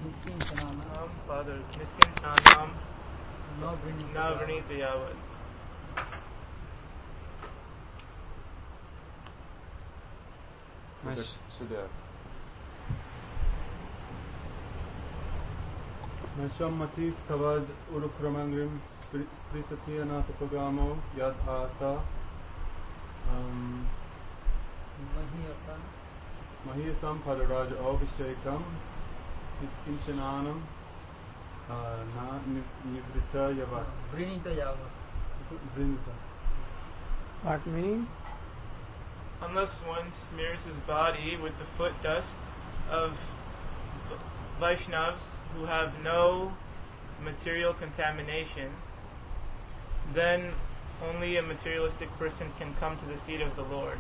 Niskincananam, Father, Niskincanam, Navrinita Yavad. Nasham Matis Tavad Urukramangrim Sprisati Anatapagamo Yad Ata Mahiyasam Padaraja Abhishekam Iskinchananam Na Nivrita Yavat Brinita Yava. Brinita. What meaning? Unless one smears his body with the foot dust of Vaishnavas who have no material contamination, then only a materialistic person can come to the feet of the Lord.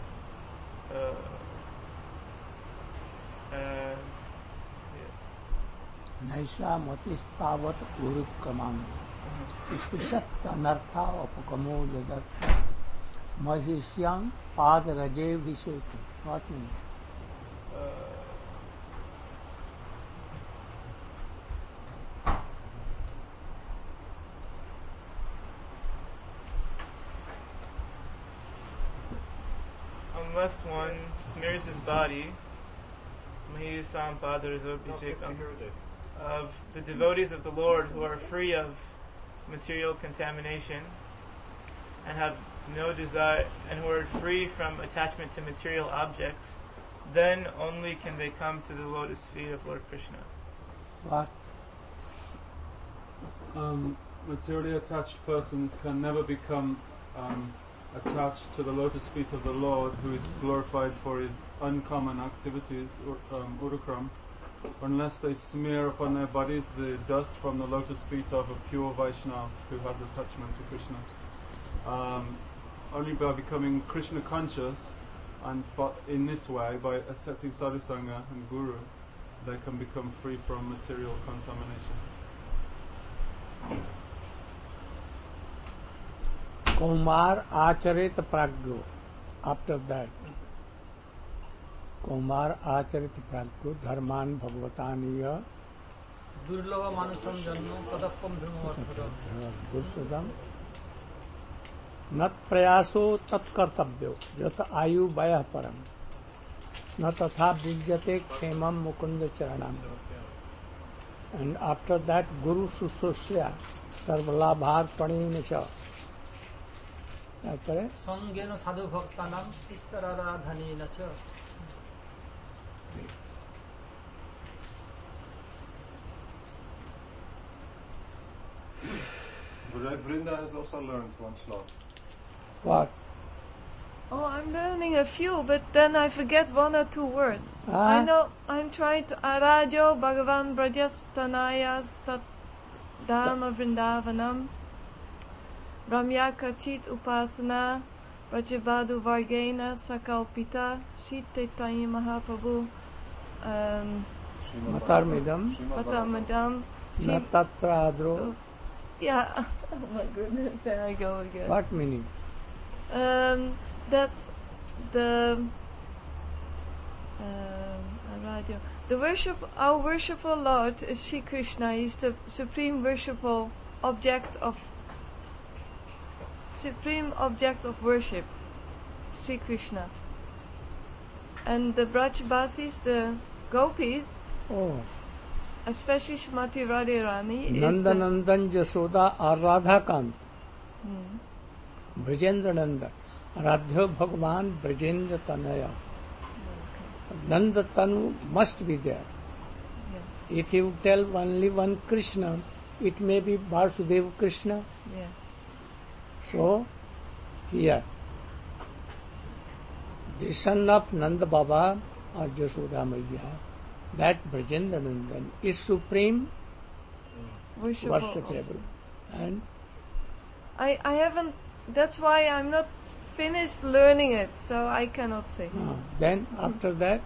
Naisha Matistavat Urukramam Isprishat Anartha Apukamo Yadartha Mahishyam Padaraje Vishekam. What meaning? Unless one smears his body, Mahiyasam Padaraja of the devotees of the Lord who are free of material contamination and have no desire and who are free from attachment to material objects, then only can they come to the lotus feet of Lord Krishna. What? Materially attached persons can never become attached to the lotus feet of the Lord, who is glorified for his uncommon activities, Urukram, unless they smear upon their bodies the dust from the lotus feet of a pure Vaishnav who has attachment to Krishna. Only by becoming Krishna conscious and in this way, by accepting Sadhusanga and Guru, they can become free from material contamination. Kumar Acharit Pragyo. After that, Kumar Acharit Pragyo Dharman Bhagavataniya Durlava Manusam Janno Kadapam Dhrumavarthadam Gursadam Nat Prayaso Tat Kartabyo Jata Ayu Vayah Param Na Tatha Vidyate Kshemam Mukunda Charanam. And after that, Guru Sususya Sarvalabhar Paninacha. Sangena Sadhu Bhaktanam Issaradhanina cha. Vrinda has also learned one slok. What? Oh, I'm learning a few, but then I forget one or two words. I know I'm trying to Arajo Bhagavan Brajastanayas Tat Dharma Vrindavanam Ramya Kachit Upasana Brajabadu Vargena Sakalpita Shitetayi Mahaprabhu Matarmidam Natatra. Yeah. Oh my goodness, there I go again. What meaning? That the our worshipful Lord is Shri Krishna. He's the supreme worshipful object of worship, Shri Krishna. And the Brajbasis, the gopis, especially Shrimati Radharani, Nandanandan Jasoda or Radhakant, Brajendra Nanda, Radha Bhagavan Brajendra Tanaya. Nanda Tanu must be there. Yeah. If you tell only one Krishna, it may be Vasudeva Krishna. Yeah. So, here, the son of Nanda Baba or Jasoda Maya, that Brajendra Nandan is supreme worshipable. And I haven't, that's why I'm not finished learning it, so I cannot say. Then after that,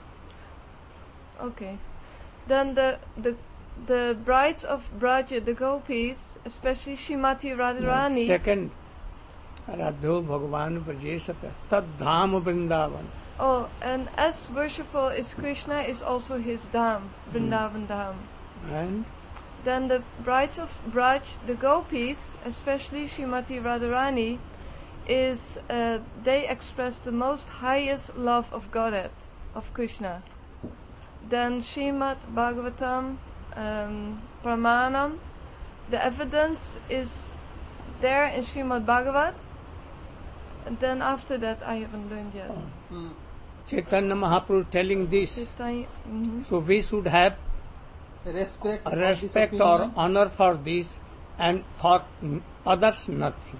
okay, then the brides of Braja, the gopis, especially Shrimati Radharani. Second, Radho Bhagavan Brajesata Tad Dham Vrindavan. Oh, and as worshipful as Krishna is also his Dham, Vrindavan Dham. And Then the brides of Braj, the gopis, especially Srimati Radharani, they express the most highest love of Godhead, of Krishna. Then Srimad Bhagavatam, Pramanam, the evidence is there in Srimad Bhagavat. And then after that I haven't learned yet. Chaitanya Mahaprabhu telling this, so we should have respect or honor for this, and for others nothing.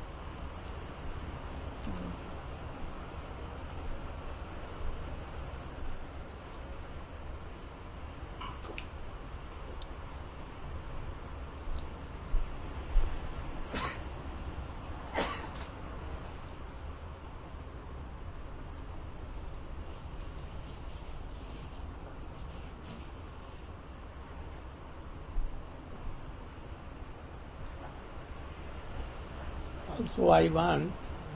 Also I want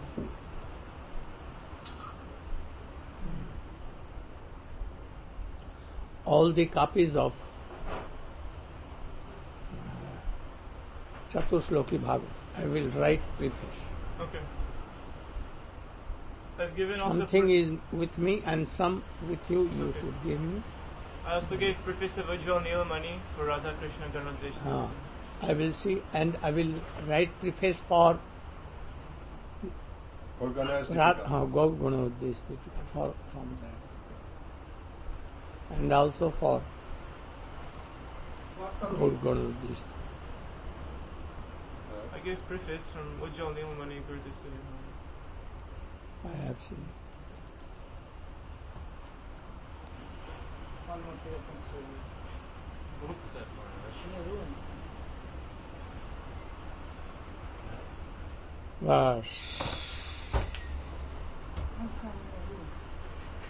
all the copies of Chatusloki Bhagavad. I will write preface. Okay. So I've given also. Something is with me and some with you. You should give me. I also gave preface of Ujjwal Nilamani for Radha Krishna Karnadesha. I will see, and I will write preface for Gaur this from that, and also for Gaur this. I gave preface from Ujjwal Nilamani Gurudev. I have seen. Bas.